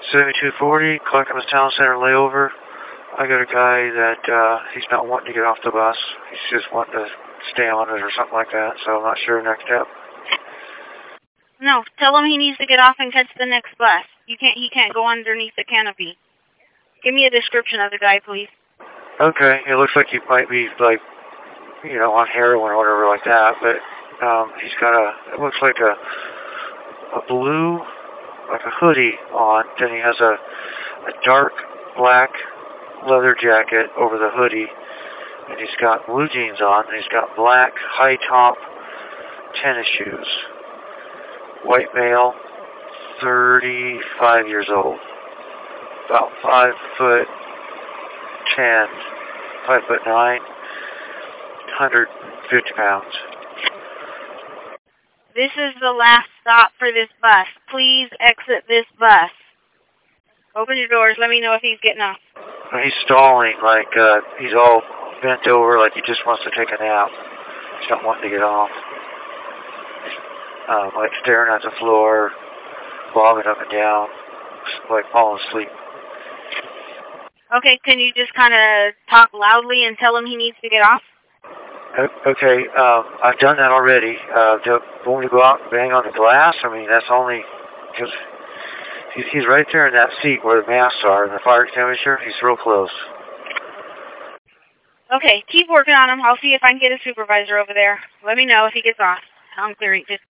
7240, Clackamas Town Center layover. I got a guy that he's not wanting to get off the bus. He's just wanting to stay on it or something like that, so I'm not sure next step. No, tell him he needs to get off and catch the next bus. He can't go underneath the canopy. Give me a description of the guy, please. Okay, it looks like he might be, like, you know, on heroin or whatever like that, but he's got it looks like a blue, like a hoodie on, then he has a dark black leather jacket over the hoodie, and he's got blue jeans on, and he's got black high top tennis shoes. White male, 35 years old, about 5'10", 5'9", 150 pounds. This is the last stop for this bus. Please exit this bus. Open your doors. Let me know if he's getting off. He's stalling, like he's all bent over, like he just wants to take a nap. He's not wanting to get off. Like staring at the floor, bobbing up and down, like falling asleep. Okay, can you just kind of talk loudly and tell him he needs to get off? Okay, I've done that already. Want me to go out and bang on the glass? I mean, that's only because he's right there in that seat where the masks are and the fire extinguisher. He's real close. Okay, keep working on him. I'll see if I can get a supervisor over there. Let me know if he gets off. I'm clearing. Just